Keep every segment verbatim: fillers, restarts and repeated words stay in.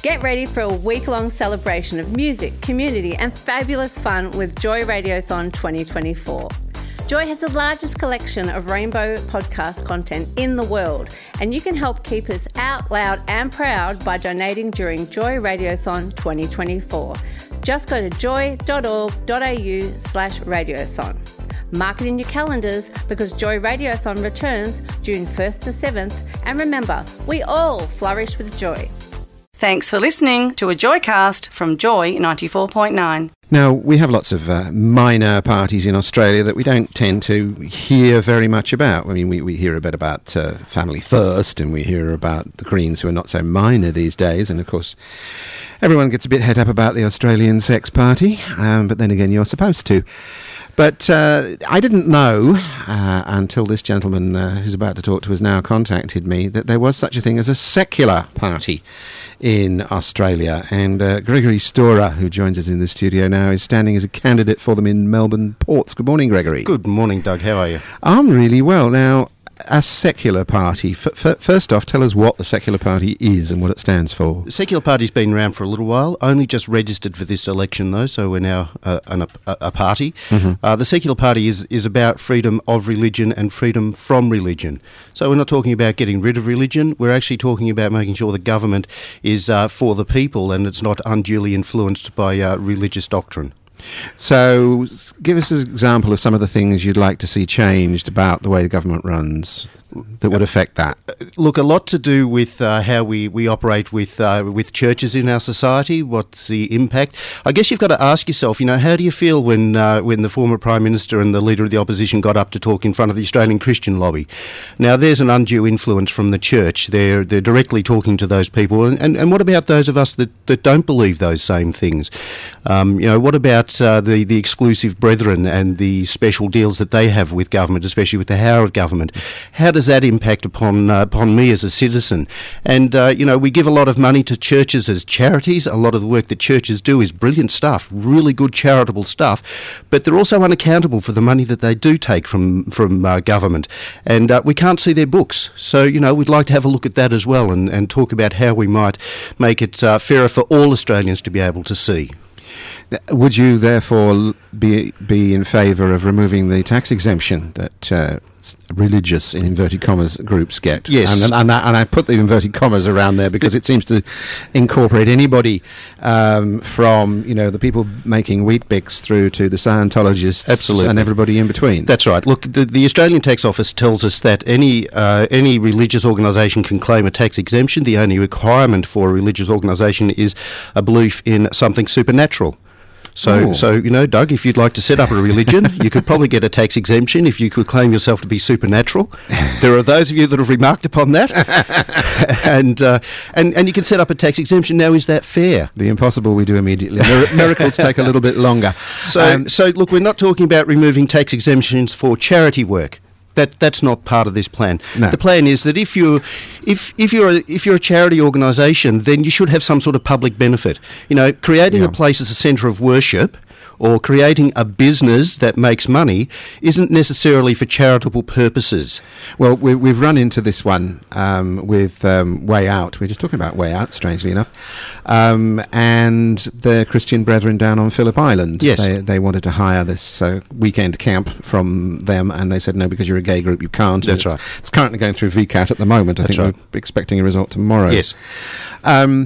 Get ready for a week-long celebration of music, community and fabulous fun with Joy Radiothon twenty twenty-four. Joy has the largest collection of rainbow podcast content in the world, and you can help keep us out loud and proud by donating during Joy Radiothon twenty twenty-four. Just go to joy.org.au slash radiothon. Mark it in your calendars because Joy Radiothon returns June first to seventh, and remember, we all flourish with joy. Thanks for listening to a Joycast from Joy ninety-four point nine. Now, we have lots of uh, minor parties in Australia that we don't tend to hear very much about. I mean, we, we hear a bit about uh, Family First, and we hear about the Greens, who are not so minor these days. And, of course, everyone gets a bit het up about the Australian Sex Party, um, but then again, you're supposed to. But uh, I didn't know, uh, until this gentleman uh, who's about to talk to us now contacted me, that there was such a thing as a secular party in Australia. And uh, Gregory Storer, who joins us in the studio now, is standing as a candidate for them in Melbourne Ports. Good morning, Gregory. Good morning, Doug. How are you? I'm really well. Now, a secular party. F- f- first off, tell us what the secular party is and what it stands for. The secular party's been around for a little while, only just registered for this election, though, so we're now uh, an, a, a party. Mm-hmm. Uh, the secular party is, is about freedom of religion and freedom from religion. So we're not talking about getting rid of religion, we're actually talking about making sure the government is uh, for the people and it's not unduly influenced by uh, religious doctrine. So, give us an example of some of the things you'd like to see changed about the way the government runs that would affect that. Look, a lot to do with uh, how we, we operate with uh, with churches in our society. What's the impact? I guess you've got to ask yourself, you know, how do you feel when uh, when the former Prime Minister and the Leader of the Opposition got up to talk in front of the Australian Christian Lobby? Now, there's an undue influence from the church. They're they're directly talking to those people. And, and, and what about those of us that, that don't believe those same things? Um, you know, what about uh, the, the exclusive brethren and the special deals that they have with government, especially with the Howard government? How does that impact upon uh, upon me as a citizen? And, uh, you know, we give a lot of money to churches as charities. A lot of the work that churches do is brilliant stuff, really good charitable stuff, but they're also unaccountable for the money that they do take from, from uh, government. And uh, we can't see their books. So, you know, we'd like to have a look at that as well and, and talk about how we might make it uh, fairer for all Australians to be able to see. Would you therefore be be in favour of removing the tax exemption that uh, religious, in inverted commas, groups get? Yes. And, and, I, and I put the inverted commas around there because it seems to incorporate anybody um, from, you know, the people making Weet-Bix through to the Scientologists. Absolutely. And everybody in between. That's right. Look, the, the Australian Tax Office tells us that any uh, any religious organisation can claim a tax exemption. The only requirement for a religious organisation is a belief in something supernatural. So, Ooh. so you know, Doug, if you'd like to set up a religion, you could probably get a tax exemption if you could claim yourself to be supernatural. There are those of you that have remarked upon that, and uh, and and you can set up a tax exemption. Now, is that fair? The impossible we do immediately. Mir- miracles take a little bit longer. So, um, so look, we're not talking about removing tax exemptions for charity work. That that's not part of this plan. No. The plan is that if you if if you're a, if you're a charity organisation, then you should have some sort of public benefit. You know, creating yeah. a place as a centre of worship or creating a business that makes money isn't necessarily for charitable purposes. Well, we, we've run into this one um, with um, Way Out. We're just talking about Way Out, strangely enough, um, and the Christian Brethren down on Phillip Island. Yes. They, they wanted to hire this uh, weekend camp from them, and they said, no, because you're a gay group, you can't. That's it's, right. It's currently going through V CAT at the moment. I That's think right. we're expecting a result tomorrow. Yes. Um,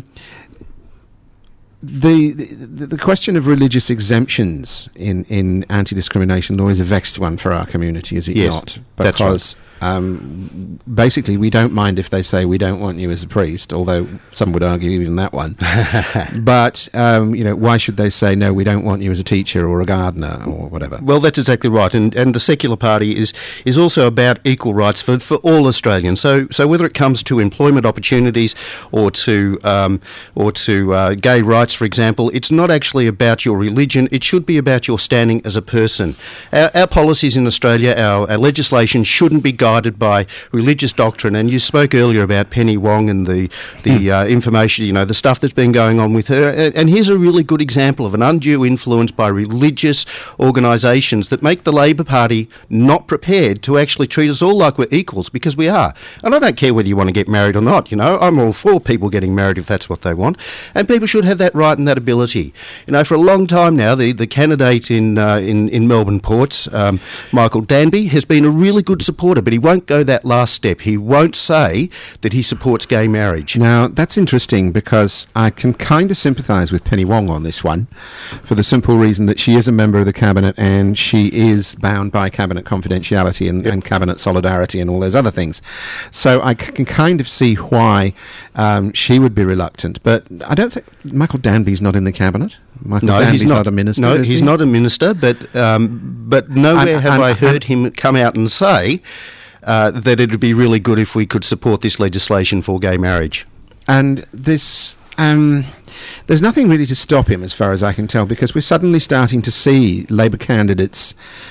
The, the the question of religious exemptions in, in anti-discrimination law is a vexed one for our community, is it yes, not? Because that's right. Um, basically, we don't mind if they say we don't want you as a priest, although some would argue even that one. But, um, you know, why should they say, no, we don't want you as a teacher or a gardener or whatever? Well, that's exactly right. And and the secular party is is also about equal rights for, for all Australians. So so whether it comes to employment opportunities or to um, or to uh, gay rights, for example, it's not actually about your religion. It should be about your standing as a person. Our, our policies in Australia, our, our legislation shouldn't be guided by religious doctrine. And you spoke earlier about Penny Wong and the the uh, information, you know, the stuff that's been going on with her. And, and here's a really good example of an undue influence by religious organisations that make the Labor Party not prepared to actually treat us all like we're equals, because we are. And I don't care whether you want to get married or not, you know. I'm all for people getting married if that's what they want. And people should have that right and that ability. You know, for a long time now, the, the candidate in, uh, in, in Melbourne Ports, um, Michael Danby, has been a really good supporter, but he won't go that last step. He won't say that he supports gay marriage. Now, that's interesting, because I can kind of sympathise with Penny Wong on this one, for the simple reason that she is a member of the Cabinet and she is bound by Cabinet confidentiality and, yep. and Cabinet solidarity and all those other things. So I c- can kind of see why um, she would be reluctant. But I don't think Michael Danby's not in the Cabinet. Michael no, Danby's he's not, not a minister. No, is he's he? not a minister, but um, but nowhere I'm, have I'm, I heard I'm, him come out and say uh, that it would be really good if we could support this legislation for gay marriage. And this... Um, there's nothing really to stop him, as far as I can tell, because we're suddenly starting to see Labour candidates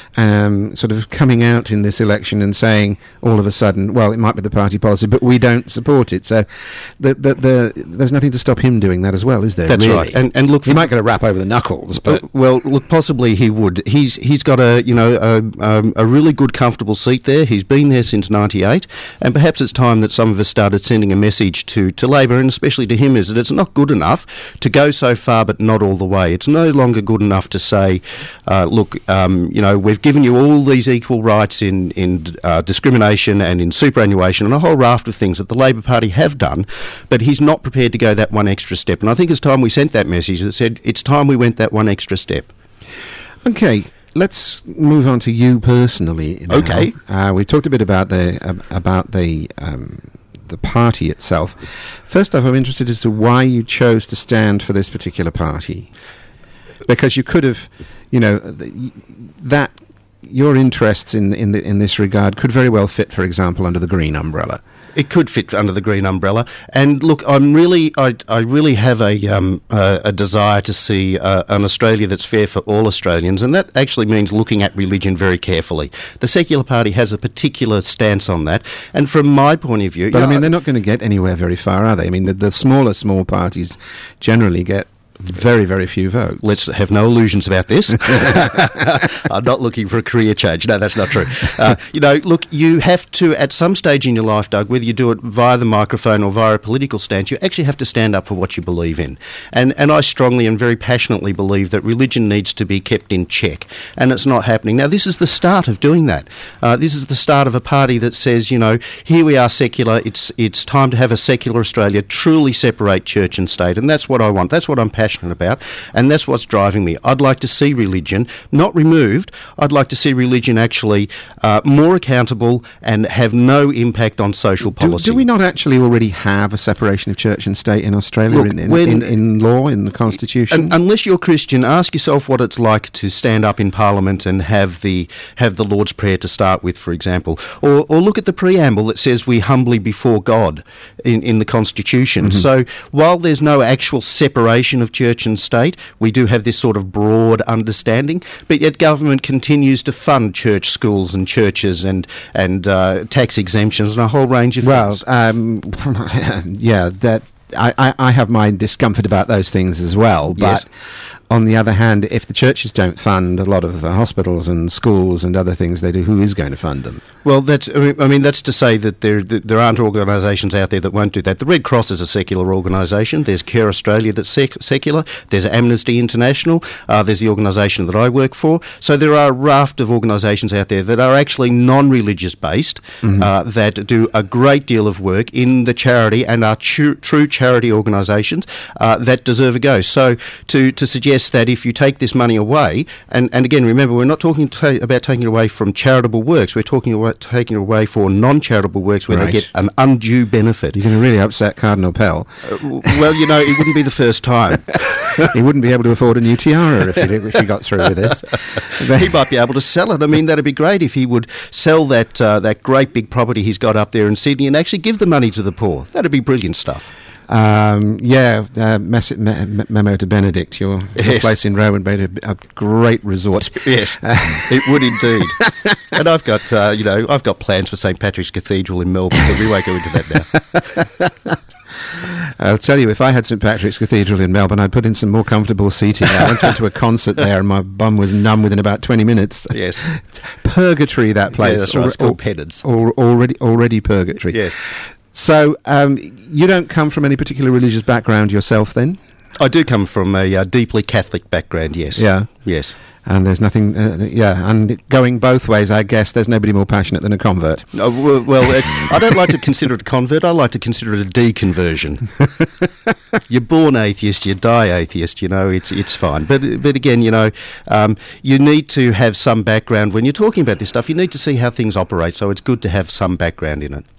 um, sort of coming out in this election and saying all of a sudden, well, it might be the party policy, but we don't support it. So the, the, the, there's nothing to stop him doing that as well, is there? That's really? right. And, and look, he might get a rap over the knuckles, but uh, well, look, possibly he would. He's he's got a you know a, um, a really good, comfortable seat there. He's been there since ninety-eight, and perhaps it's time that some of us started sending a message to to Labor, and especially to him, is that it's not good enough to go so far but not all the way. It's no longer good enough to say, uh, look, um, you know, we've given you all these equal rights in, in uh, discrimination and in superannuation and a whole raft of things that the Labor Party have done, but he's not prepared to go that one extra step. And I think it's time we sent that message that said it's time we went that one extra step. Okay. Let's move on to you personally now. Okay. Uh, we talked a bit about the uh, about the um, the party itself. First off, I'm interested as to why you chose to stand for this particular party, because you could have, you know, th- that your interests in in the, in this regard could very well fit, for example, under the Green umbrella. It could fit under the Green umbrella, and look, I'm really, I, I really have a um, a, a desire to see uh, an Australia that's fair for all Australians, and that actually means looking at religion very carefully. The Secular Party has a particular stance on that, and from my point of view, but you I know, mean, they're not going to get anywhere very far, are they? I mean, the, the smaller small parties generally get very, very few votes. Let's have no illusions about this. I'm not looking for a career change. No, that's not true. Uh, you know, look, you have to, at some stage in your life, Doug, whether you do it via the microphone or via a political stance, you actually have to stand up for what you believe in. And and I strongly and very passionately believe that religion needs to be kept in check, and it's not happening. Now, this is the start of doing that. Uh, this is the start of a party that says, you know, here we are secular, it's, it's time to have a secular Australia, truly separate church and state, and that's what I want. That's what I'm passionate about, and that's what's driving me. I'd like to see religion not removed. I'd like to see religion actually uh, more accountable and have no impact on social policy. Do, do we not actually already have a separation of church and state in Australia? Look, in, in, when, in, in law, in the Constitution? Un, unless you're Christian, ask yourself what it's like to stand up in Parliament and have the have the Lord's Prayer to start with, for example, or or look at the preamble that says we humbly before God in, in the Constitution. Mm-hmm. So while there's no actual separation of church and state, we do have this sort of broad understanding, but yet government continues to fund church schools and churches and and uh, tax exemptions and a whole range of well, things. Well, um, yeah, that I, I, I have my discomfort about those things as well, but yes. On the other hand, if the churches don't fund a lot of the hospitals and schools and other things they do, who is going to fund them? Well, that's, I mean, I mean that's to say that there that there aren't organisations out there that won't do that. The Red Cross is a secular organisation. There's Care Australia that's sec- secular. There's Amnesty International. Uh, there's the organisation that I work for. So there are a raft of organisations out there that are actually non-religious based, mm-hmm. uh, that do a great deal of work in the charity and are tru- true charity organisations uh, that deserve a go. So to, to suggest that if you take this money away, and, and again, remember, we're not talking ta- about taking it away from charitable works, we're talking about taking it away for non-charitable works where right. they get an undue benefit. You're going to really upset Cardinal Pell. Uh, well, you know, it wouldn't be the first time. He wouldn't be able to afford a new tiara if he, if he got through with this. He might be able to sell it. I mean, that'd be great if he would sell that uh, that great big property he's got up there in Sydney and actually give the money to the poor. That'd be brilliant stuff. Um, yeah, uh, mess- me- me- memo to Benedict. Your, your Yes. place in Rome would be a, a great resort. Yes, it would indeed. And I've got, uh, you know, I've got plans for Saint Patrick's Cathedral in Melbourne, but we won't go into that now. I'll tell you, if I had Saint Patrick's Cathedral in Melbourne, I'd put in some more comfortable seating. I once went to a concert there and my bum was numb within about twenty minutes. Yes. Purgatory, that place. Yeah, that's right. It's Al- called penance. al- already, already purgatory. Yes. So, um, you don't come from any particular religious background yourself then? I do come from a uh, deeply Catholic background, yes. Yeah. Yes. And there's nothing, uh, yeah, and going both ways, I guess, there's nobody more passionate than a convert. Uh, well, well it's, I don't like to consider it a convert. I like to consider it a deconversion. You're born atheist, you die atheist. You know, it's it's fine. But but again, you know, um, you need to have some background when you're talking about this stuff. You need to see how things operate. So it's good to have some background in it.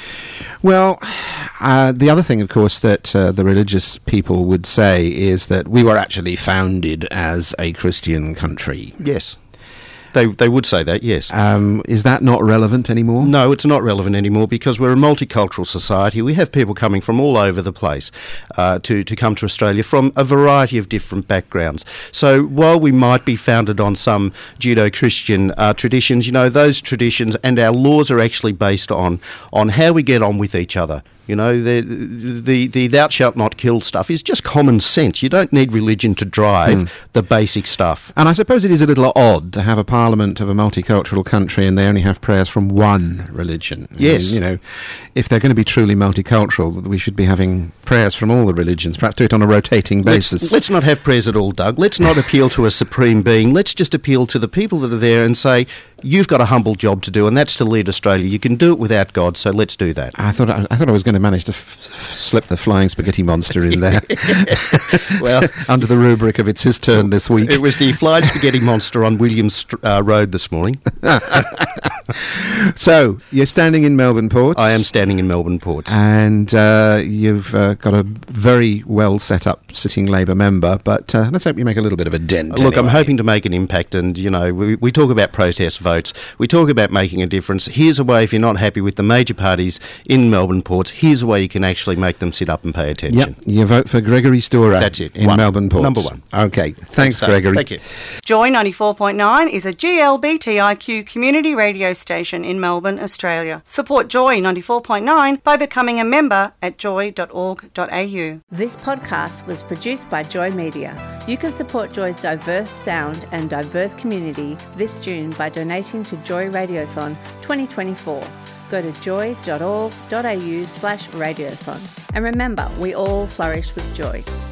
Well, uh, the other thing, of course, that uh, the religious people would say is that we were actually founded as a Christian country. Yes, they they would say that. Yes. Um, is that not relevant anymore? No, it's not relevant anymore because we're a multicultural society. We have people coming from all over the place uh, to, to come to Australia from a variety of different backgrounds. So while we might be founded on some Judeo-Christian uh, traditions, you know, those traditions and our laws are actually based on, on how we get on with each other. You know, the, the the thou shalt not kill stuff is just common sense. You don't need religion to drive mm. the basic stuff. And I suppose it is a little odd to have a parliament of a multicultural country and they only have prayers from one religion. Yes. And, you know, if they're going to be truly multicultural, we should be having prayers from all the religions. Perhaps do it on a rotating basis. Let's, let's not have prayers at all, Doug. Let's not appeal to a supreme being. Let's just appeal to the people that are there and say, you've got a humble job to do, and that's to lead Australia. You can do it without God, so let's do that. I thought I, I thought I was going to manage to f- f- slip the flying spaghetti monster in there. Well, under the rubric of it's his turn this week. It was the flying spaghetti monster on Williams uh, Road this morning. So you're standing in Melbourne Ports. I am standing in Melbourne Ports, and uh, you've uh, got a very well set up sitting Labor member. But uh, let's hope you make a little bit of a dent. Look, anyway. I'm hoping to make an impact, and you know, we, we talk about protest votes. We talk about making a difference. Here's a way, if you're not happy with the major parties in Melbourne Ports, here's a way you can actually make them sit up and pay attention. Yep, you vote for Gregory Storer. That's it. In One. Melbourne Ports. Number one. Okay, thanks, Thanks Gregory. Thank you. Joy ninety-four point nine is a G L B T I Q community radio station in Melbourne, Australia. Support Joy ninety-four point nine by becoming a member at joy dot org dot a u. This podcast was produced by Joy Media. You can support Joy's diverse sound and diverse community this June by donating to Joy Radiothon twenty twenty-four. Go to joy dot org dot a u slash radiothon. And remember, we all flourish with joy.